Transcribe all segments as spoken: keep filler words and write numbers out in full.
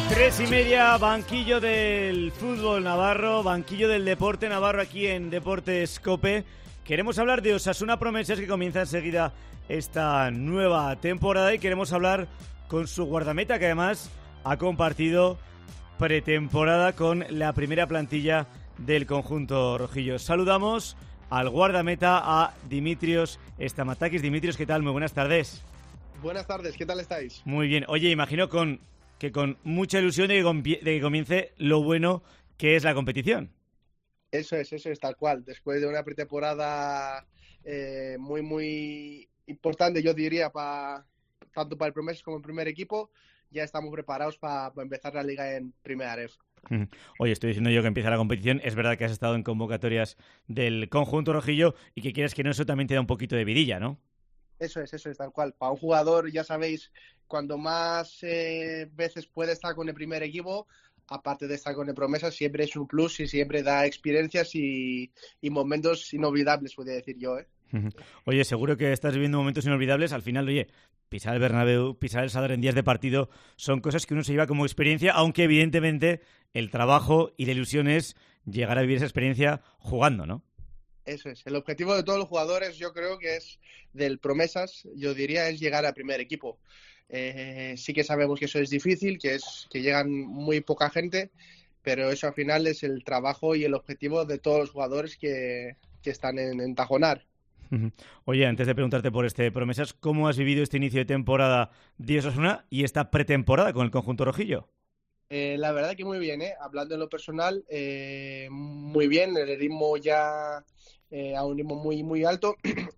Tres y media, banquillo del fútbol navarro, banquillo del deporte navarro aquí en Deportes COPE. Queremos hablar de Osasuna Promesas, que comienza enseguida esta nueva temporada, y queremos hablar con su guardameta, que además ha compartido pretemporada con la primera plantilla del conjunto rojillo. Saludamos al guardameta, a Dimitrios Stamatakis. Dimitrios, ¿qué tal? Muy buenas tardes. Buenas tardes, ¿qué tal estáis? Muy bien. Oye, imagino con que con mucha ilusión de que, compi- de que comience lo bueno que es la competición. Eso es, eso es, tal cual. Después de una pretemporada eh, muy, muy importante, yo diría, pa, tanto para el Promesas como el primer equipo, ya estamos preparados para pa empezar la liga en Primera Ref. Oye, estoy diciendo yo que empieza la competición. Es verdad que has estado en convocatorias del conjunto rojillo y que quieras que no, eso también te da un poquito de vidilla, ¿no? Eso es, eso es, tal cual. Para un jugador, ya sabéis, cuando más eh, veces puede estar con el primer equipo, aparte de estar con el Promesas, siempre es un plus y siempre da experiencias y, y momentos inolvidables, podría decir yo, ¿eh? Oye, seguro que estás viviendo momentos inolvidables. Al final, oye, pisar el Bernabéu, pisar el Sadar en días de partido, son cosas que uno se lleva como experiencia, aunque evidentemente el trabajo y la ilusión es llegar a vivir esa experiencia jugando, ¿no? Eso es. El objetivo de todos los jugadores, yo creo que es del Promesas, yo diría, es llegar al primer equipo. Eh, sí que sabemos que eso es difícil, que es que llegan muy poca gente, pero eso al final es el trabajo y el objetivo de todos los jugadores que, que están en, en Tajonar. Oye, antes de preguntarte por este Promesas, ¿cómo has vivido este inicio de temporada de Osasuna y esta pretemporada con el conjunto rojillo? Eh, la verdad que muy bien, ¿eh? Hablando en lo personal, eh, muy bien, el ritmo ya eh, a un ritmo muy muy alto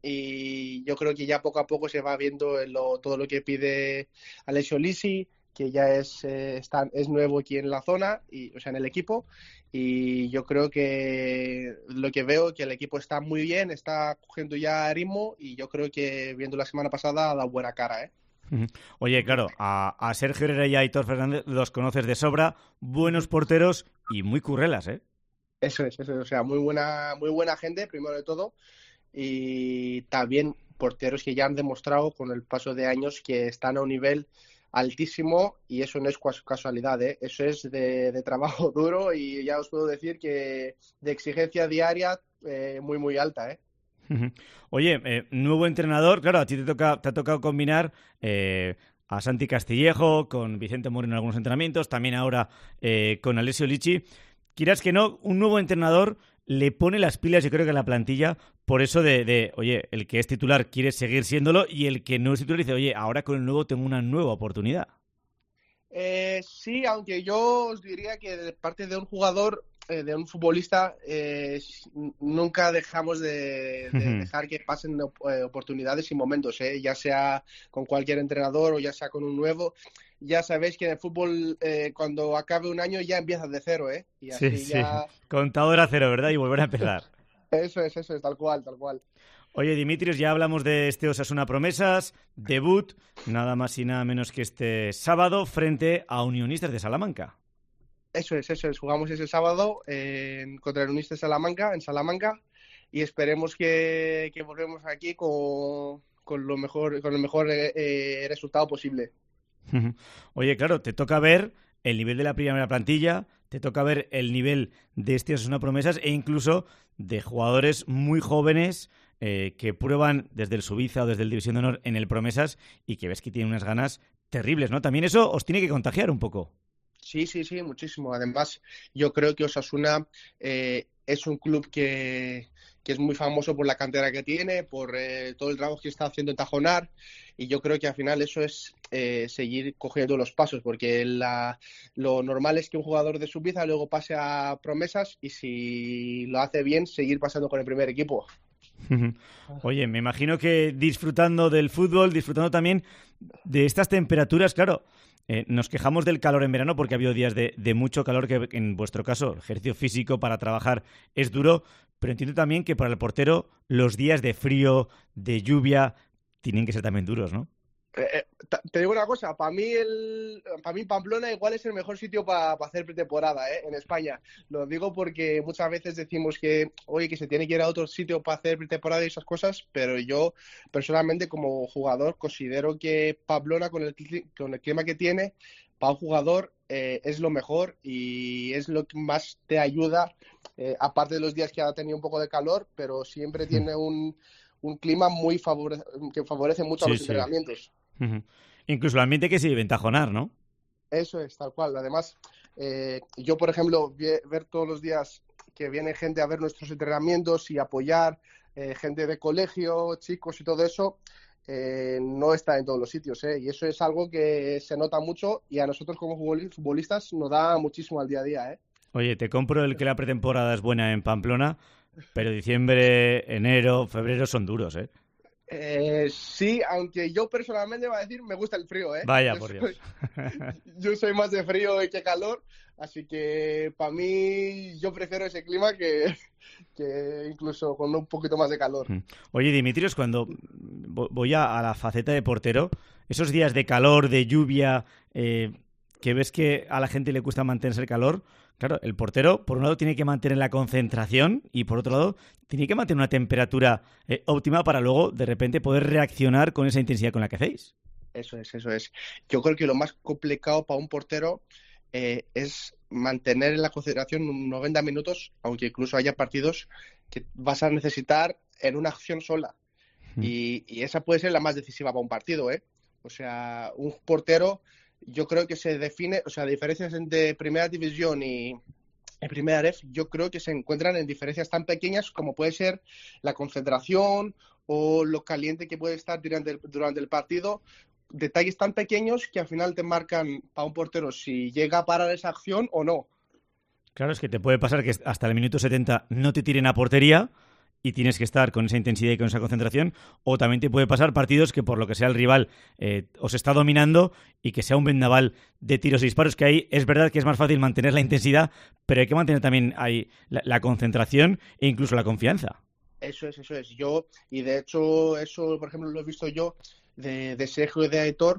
y yo creo que ya poco a poco se va viendo lo, todo lo que pide Alessio Lisi, que ya es, eh, está, es nuevo aquí en la zona, y, o sea, en el equipo, y yo creo que lo que veo que el equipo está muy bien, está cogiendo ya ritmo y yo creo que viendo la semana pasada da buena cara, ¿eh? Oye, claro, a, a Sergio Herrera y a Aitor Fernández los conoces de sobra, buenos porteros y muy currelas, ¿eh? Eso es, eso es, o sea, muy buena, muy buena gente, primero de todo, y también porteros que ya han demostrado con el paso de años que están a un nivel altísimo, y eso no es casualidad, ¿eh? Eso es de, de trabajo duro, y ya os puedo decir que de exigencia diaria eh, muy, muy alta, ¿eh? Oye, eh, nuevo entrenador, claro, a ti te toca, te ha tocado combinar eh, a Santi Castillejo con Vicente Moreno en algunos entrenamientos, también ahora eh, con Alessio Lisi. Quieras que no, un nuevo entrenador le pone las pilas, yo creo que a la plantilla, por eso de, de, oye, el que es titular quiere seguir siéndolo y el que no es titular dice, oye, ahora con el nuevo tengo una nueva oportunidad. Eh, sí, aunque yo os diría que de parte de un jugador, eh, de un futbolista, eh, nunca dejamos de, de dejar que pasen op- eh, oportunidades y momentos, eh, ya sea con cualquier entrenador o ya sea con un nuevo. Ya sabéis que en el fútbol, eh, cuando acabe un año ya empiezas de cero, ¿eh? Y Sí, así sí. ya... Contador a cero, ¿verdad? Y volver a empezar. Eso es, eso es, tal cual, tal cual. Oye, Dimitrios, ya hablamos de este Osasuna Promesas, debut, nada más y nada menos que este sábado frente a Unionistas de Salamanca. Eso es, eso es. Jugamos ese sábado eh, contra el Unionistas de Salamanca, en Salamanca, y esperemos que, que volvemos aquí con, con lo mejor, con el mejor eh, eh, resultado posible. Oye, claro, te toca ver el nivel de la primera plantilla, te toca ver el nivel de este Osasuna Promesas e incluso de jugadores muy jóvenes eh, que prueban desde el Suiza o desde el División de Honor en el Promesas y que ves que tienen unas ganas terribles, ¿no? También eso os tiene que contagiar un poco. Sí, sí, sí, muchísimo. Además, yo creo que Osasuna eh, es un club que, que es muy famoso por la cantera que tiene, por eh, todo el trabajo que está haciendo en Tajonar, y yo creo que al final eso es eh, seguir cogiendo los pasos, porque la, lo normal es que un jugador de Suiza luego pase a Promesas y si lo hace bien, seguir pasando con el primer equipo. Oye, me imagino que disfrutando del fútbol, disfrutando también de estas temperaturas, claro. Eh, nos quejamos del calor en verano porque ha habido días de, de mucho calor que en vuestro caso, ejercicio físico para trabajar es duro, pero entiendo también que para el portero los días de frío, de lluvia, tienen que ser también duros, ¿no? Eh, te digo una cosa, para mí el, para mí Pamplona igual es el mejor sitio para pa hacer pretemporada, ¿eh? En España. Lo digo porque muchas veces decimos que, oye, que se tiene que ir a otro sitio para hacer pretemporada y esas cosas, pero yo personalmente como jugador considero que Pamplona con el, con el clima que tiene, para un jugador eh, es lo mejor y es lo que más te ayuda, eh, aparte de los días que ha tenido un poco de calor, pero siempre tiene un, un clima muy favore que favorece mucho Sí, a los sí. entrenamientos. Uh-huh. Incluso el ambiente que se ventajonar, ¿no? Eso es, tal cual. Además, eh, yo, por ejemplo, ver todos los días que viene gente a ver nuestros entrenamientos y apoyar, eh, gente de colegio, chicos y todo eso, eh, no está en todos los sitios, ¿eh? Y eso es algo que se nota mucho y a nosotros como futbolistas nos da muchísimo al día a día, ¿eh? Oye, te compro el que la pretemporada es buena en Pamplona, pero diciembre, enero, febrero son duros, ¿eh? Eh, sí, aunque yo personalmente voy a decir, me gusta el frío, ¿eh? Vaya, Yo por soy, Dios. yo soy más de frío que calor, así que para mí yo prefiero ese clima que, que incluso con un poquito más de calor. Oye, Dimitrios, cuando voy a, a la faceta de portero, esos días de calor, de lluvia, eh, que ves que a la gente le cuesta mantenerse el calor, claro, el portero, por un lado, tiene que mantener la concentración y, por otro lado, tiene que mantener una temperatura eh, óptima para luego, de repente, poder reaccionar con esa intensidad con la que hacéis. Eso es, eso es. Yo creo que lo más complicado para un portero eh, es mantener en la concentración noventa minutos, aunque incluso haya partidos que vas a necesitar en una acción sola. Mm. Y, y esa puede ser la más decisiva para un partido, ¿eh? O sea, un portero, yo creo que se define, o sea, diferencias entre primera división y en primera ref, yo creo que se encuentran en diferencias tan pequeñas como puede ser la concentración o lo caliente que puede estar durante el, durante el partido. Detalles tan pequeños que al final te marcan para un portero si llega a parar esa acción o no. Claro, es que te puede pasar que hasta el minuto setenta no te tiren a portería y tienes que estar con esa intensidad y con esa concentración, o también te puede pasar partidos que por lo que sea el rival eh, os está dominando y que sea un vendaval de tiros y disparos, que ahí es verdad que es más fácil mantener la intensidad, pero hay que mantener también ahí la, la concentración e incluso la confianza. Eso es, eso es. Yo, y de hecho, eso, por ejemplo, lo he visto yo de, de Sergio y de Aitor,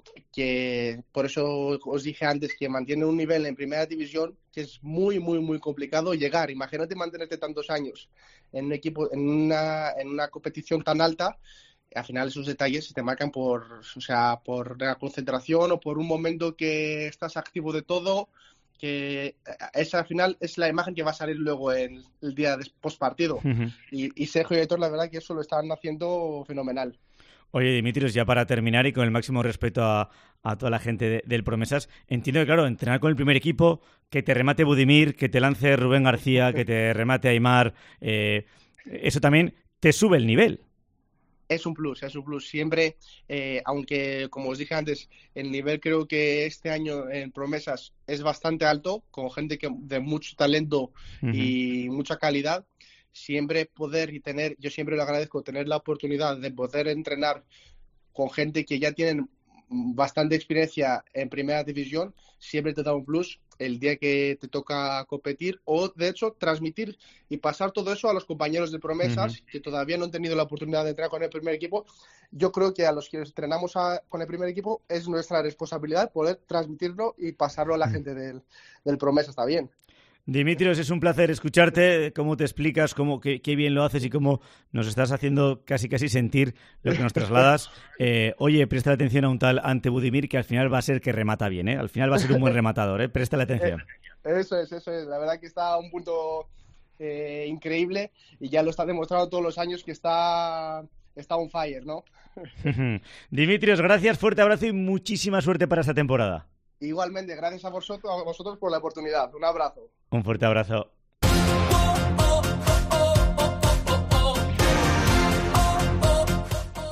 que por eso os dije antes que mantiene un nivel en primera división que es muy, muy, muy complicado llegar. Imagínate mantenerte tantos años en un equipo, en una, en una competición tan alta. Al final esos detalles se te marcan por, o sea, por la concentración o por un momento que estás activo de todo, que esa al final es la imagen que va a salir luego en el día de post partido. Uh-huh. y, y Sergio y Aitor, la verdad que eso lo están haciendo fenomenal. Oye, Dimitrios, ya para terminar y con el máximo respeto a, a toda la gente de, del Promesas, entiendo que, claro, entrenar con el primer equipo, que te remate Budimir, que te lance Rubén García, que te remate Aimar, eh, eso también te sube el nivel. Es un plus, es un plus. Siempre, eh, aunque, como os dije antes, el nivel creo que este año en Promesas es bastante alto, con gente que, de mucho talento uh-huh. y mucha calidad. Siempre poder y tener, yo siempre le agradezco tener la oportunidad de poder entrenar con gente que ya tienen bastante experiencia en primera división, siempre te da un plus el día que te toca competir o de hecho transmitir y pasar todo eso a los compañeros de Promesas uh-huh. que todavía no han tenido la oportunidad de entrenar con el primer equipo. Yo creo que a los que entrenamos a, con el primer equipo es nuestra responsabilidad poder transmitirlo y pasarlo a la uh-huh. gente del, del Promesas también. Dimitrios, es un placer escucharte, cómo te explicas, cómo qué, qué bien lo haces y cómo nos estás haciendo casi casi sentir lo que nos trasladas. Eh, oye, presta atención a un tal Ante Budimir que al final va a ser que remata bien, ¿eh? Al final va a ser un buen rematador, ¿eh? Préstale atención. Eso es, eso es. La verdad que está a un punto eh, increíble y ya lo está demostrando todos los años que está, está on fire, ¿no? Dimitrios, gracias, fuerte abrazo y muchísima suerte para esta temporada. Igualmente, gracias a vosotros, a vosotros por la oportunidad. Un abrazo. Un fuerte abrazo.